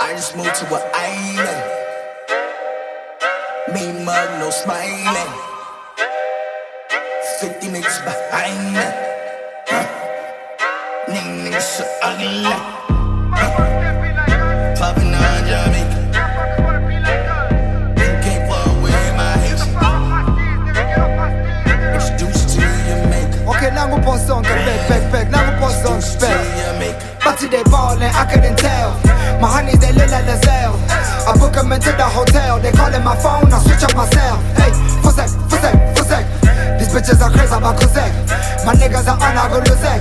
I just moved to an island. Me mug, no smiling. 50 niggas behind me. Niggas so ugly. Popping on Jamaica. You can't fuck with my Haitian. Introduced to Jamaica. Okay, nangu po song, back. Nangu po song, back. But today ballin', I couldn't tell. My honeys, they look like Lizelle. I book them into the hotel. They callin' my phone, I switch up myself. Hey, for sec. These bitches are crazy about Kuzek. My niggas are on, I go losek.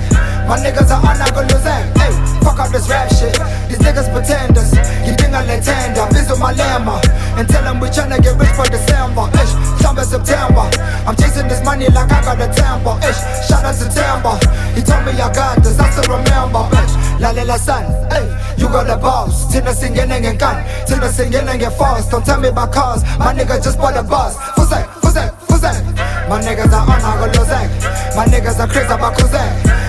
Hey, fuck up this rap shit. These niggas pretenders. You think I let tender? Biz with my llama. And tell them we tryna get rich for December. Ish, summer September. I'm chasing this money like I got a temper. Ish, shout out September. He told me I got this, I still remember. Ish, la son. Hey, you got the balls. Till the singing and gun. Till the singing and get false. Don't tell me about cars. My nigga just bought a bus. For sec. My niggas are on, I go losek. My niggas are crazy about Kuzek.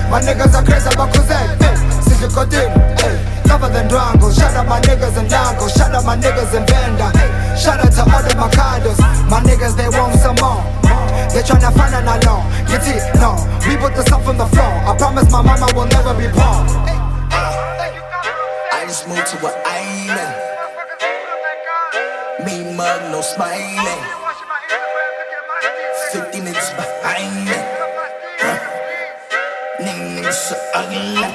Hey, since you got in, hey, cover than Drango. Shout out my niggas in Dango. Shout out my niggas in Venda. Hey, shout out to all the Mercados. My niggas, they want some more. They tryna find an alone. Get it? No, we put the stuff on the floor. I promise my mama will never be poor. I just moved to an island. Me mug, no smiling. 50 niggas behind me. Niggas so ugly.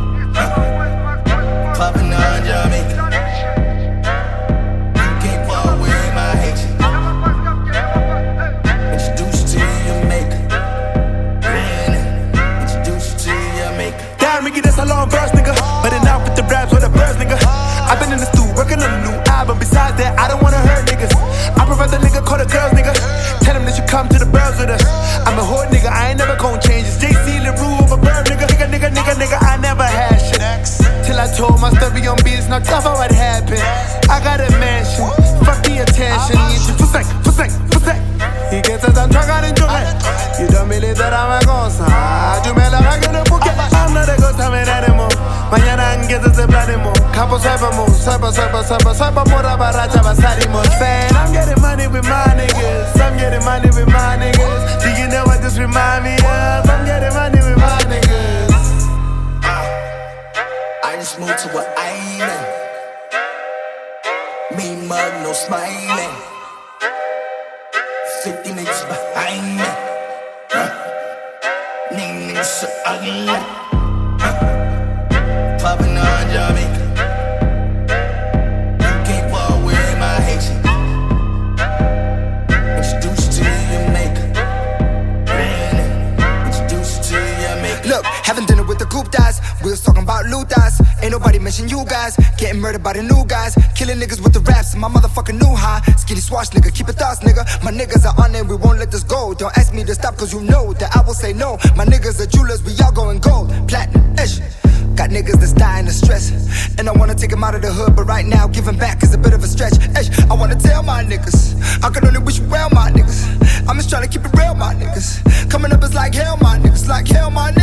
Popping on Jamaica. You can't fuck with my Haitian. Introduced to Jamaica. Introduced to Jamaica. Damn, Ricky, that's a long verse, nigga. But enough with the raps with the birds, nigga. I've been in the stew working on a new album. Besides that, I don't wanna hurt niggas. I prefer the nigga call the girls, nigga. Tell them that you come to the birds with us. I'm a hood nigga, I ain't never gon' change. It's JC LaRue over bird, nigga. Nigga, I never had shit. Till I told my story on beats, not tough on what happened. I got a mansion, fuck the attention. For sec. Y que te están tragando en Jumet. You don't believe that I'm a cosa. You me la vaga en el buque. I'm not a ghost, I'm an animal. Mañana en que te planemos. Campo sabemos, saba mora barracha basarimos. Saying I'm getting money with my niggas. Do you know what this remind me of? I'm getting money with my niggas. I just moved to an island. Me mug, no smiling. 50 niggas behind me. Niggas so ugly. Popping on Jamaica. You can't fuck with my Haitian. Introduced to Jamaica. Introduced to Jamaica. Look, having dinner with the group guys. We was talking about loot guys. Ain't nobody mention you guys. Getting murdered by the new guys. Killing niggas with the raps in my motherfucking new high. Skinny swash nigga, keep it thoughts nigga. My niggas are on it, we won't let this go. Don't ask me to stop cause you know that I will say no. My niggas are jewelers, we all going gold. Platinum, ish. Got niggas that's dying of stress. And I wanna take them out of the hood, but right now giving back is a bit of a stretch. Ish. I wanna tell my niggas, I can only wish you well, my niggas. I'm just trying to keep it real, my niggas. Coming up is like hell, my niggas.